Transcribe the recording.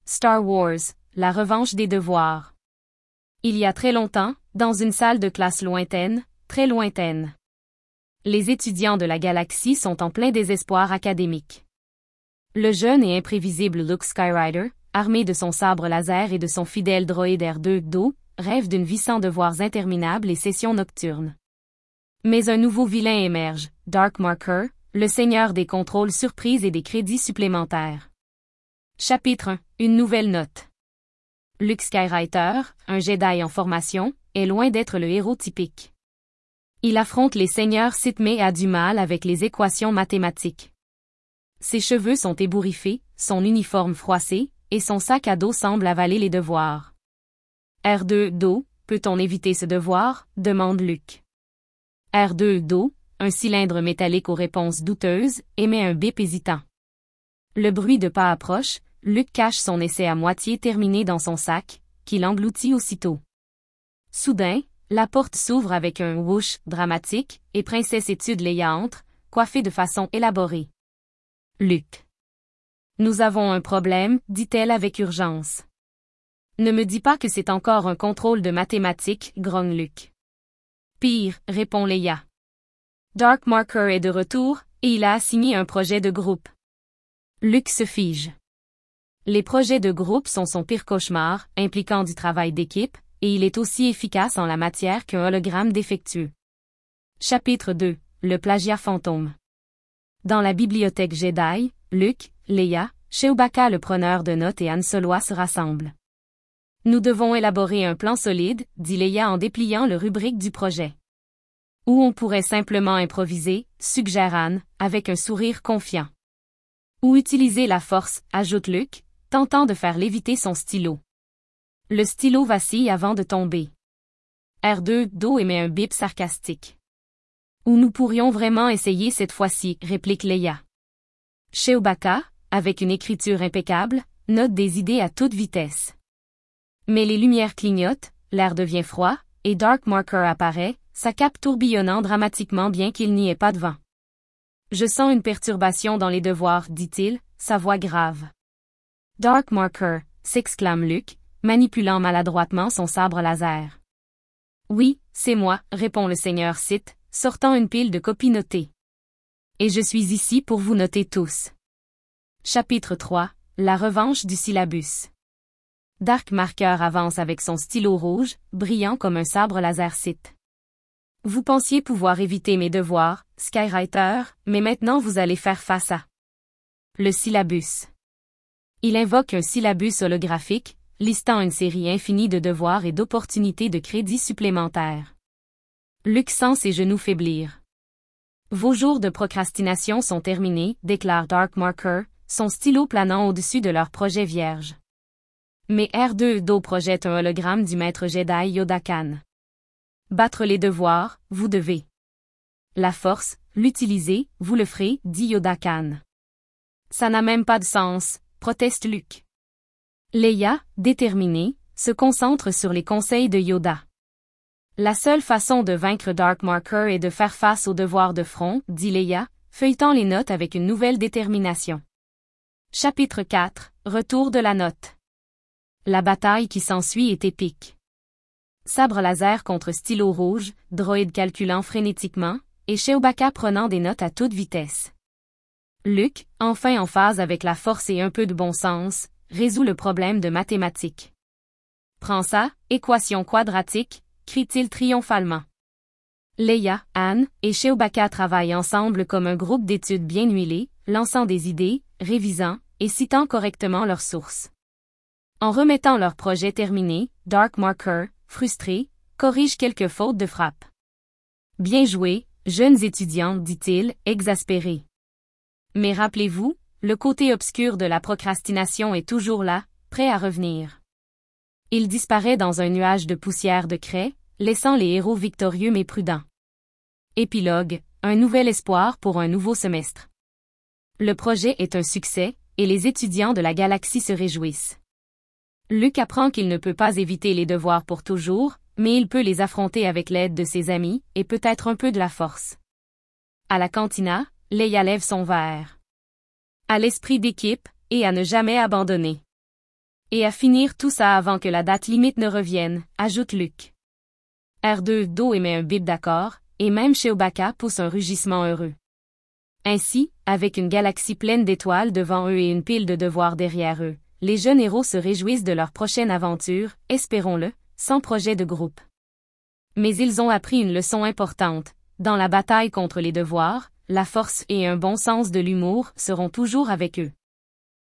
Star Wars, la revanche des devoirs. Il y a très longtemps, dans une salle de classe lointaine, très lointaine. Les étudiants de la galaxie sont en plein désespoir académique. Le jeune et imprévisible Luke Skywriter, armé de son sabre laser et de son fidèle droïde R2-D2, rêve d'une vie sans devoirs interminables et sessions nocturnes. Mais un nouveau vilain émerge, Dark Marker, le seigneur des contrôles surprises et des crédits supplémentaires. Chapitre 1. Une nouvelle note. Luke Skywriter, un Jedi en formation, est loin d'être le héros typique. Il affronte les seigneurs Sith mais a du mal avec les équations mathématiques. Ses cheveux sont ébouriffés, son uniforme froissé, et son sac à dos semble avaler les devoirs. R2-D2, peut-on éviter ce devoir? Demande Luke. R2-D2, un cylindre métallique aux réponses douteuses, émet un bip hésitant. Le bruit de pas approche, Luke cache son essai à moitié terminé dans son sac, qu'il engloutit aussitôt. Soudain, la porte s'ouvre avec un whoosh dramatique, et Princesse Étude Leia entre, coiffée de façon élaborée. Luke. Nous avons un problème, dit-elle avec urgence. Ne me dis pas que c'est encore un contrôle de mathématiques, grogne Luke. Pire, répond Leia. Dark Marker est de retour, et il a assigné un projet de groupe. Luke se fige. Les projets de groupe sont son pire cauchemar, impliquant du travail d'équipe, et il est aussi efficace en la matière qu'un hologramme défectueux. Chapitre 2. Le plagiat fantôme. Dans la bibliothèque Jedi, Luke, Leia, Chewbacca le preneur de notes et Han Solo se rassemblent. Nous devons élaborer un plan solide, dit Leia en dépliant le rubrique du projet. Ou on pourrait simplement improviser, suggère Han, avec un sourire confiant. Ou utiliser la force, ajoute Luke, tentant de faire léviter son stylo. Le stylo vacille avant de tomber. R2-D2 émet un bip sarcastique. Ou nous pourrions vraiment essayer cette fois-ci, réplique Leia. Chewbacca, avec une écriture impeccable, note des idées à toute vitesse. Mais les lumières clignotent, l'air devient froid, et Dark Marker apparaît, sa cape tourbillonnant dramatiquement bien qu'il n'y ait pas de vent. Je sens une perturbation dans les devoirs, dit-il, sa voix grave. Dark Marker, s'exclame Luke, manipulant maladroitement son sabre laser. Oui, c'est moi, répond le seigneur Sith, sortant une pile de copies notées. Et je suis ici pour vous noter tous. Chapitre 3. La revanche du syllabus. Dark Marker avance avec son stylo rouge, brillant comme un sabre laser Sith. Vous pensiez pouvoir éviter mes devoirs, Skywriter, mais maintenant vous allez faire face à le syllabus. Il invoque un syllabus holographique, listant une série infinie de devoirs et d'opportunités de crédits supplémentaires. Luke sent ses genoux faiblir. Vos jours de procrastination sont terminés, déclare Dark Marker, son stylo planant au-dessus de leur projet vierge. Mais R2-D2 projette un hologramme du maître Jedi Yoda Khan. Battre les devoirs, vous devez. La force, l'utiliser, vous le ferez, dit Yoda Khan. Ça n'a même pas de sens, proteste Luke. Leia, déterminée, se concentre sur les conseils de Yoda. La seule façon de vaincre Dark Marker est de faire face aux devoirs de front, dit Leia, feuilletant les notes avec une nouvelle détermination. Chapitre 4. Retour de la note. La bataille qui s'ensuit est épique. Sabre laser contre stylo rouge, droïde calculant frénétiquement, et Chewbacca prenant des notes à toute vitesse. Luke, enfin en phase avec la force et un peu de bon sens, résout le problème de mathématiques. Prends ça, équation quadratique, crie-t-il triomphalement. Leia, Han, et Chewbacca travaillent ensemble comme un groupe d'études bien huilé, lançant des idées, révisant, et citant correctement leurs sources. En remettant leur projet terminé, Dark Marker, frustré, corrige quelques fautes de frappe. Bien joué, jeunes étudiants, dit-il, exaspéré. Mais rappelez-vous, le côté obscur de la procrastination est toujours là, prêt à revenir. Il disparaît dans un nuage de poussière de craie, laissant les héros victorieux mais prudents. Épilogue, un nouvel espoir pour un nouveau semestre. Le projet est un succès, et les étudiants de la galaxie se réjouissent. Luke apprend qu'il ne peut pas éviter les devoirs pour toujours, mais il peut les affronter avec l'aide de ses amis, et peut-être un peu de la force. À la cantina, Leia lève son verre. À l'esprit d'équipe, et à ne jamais abandonner. Et à finir tout ça avant que la date limite ne revienne, ajoute Luc. R2-Do émet un bip d'accord, et même Chewbacca pousse un rugissement heureux. Ainsi, avec une galaxie pleine d'étoiles devant eux et une pile de devoirs derrière eux, les jeunes héros se réjouissent de leur prochaine aventure, espérons-le, sans projet de groupe. Mais ils ont appris une leçon importante. Dans la bataille contre les devoirs, la force et un bon sens de l'humour seront toujours avec eux.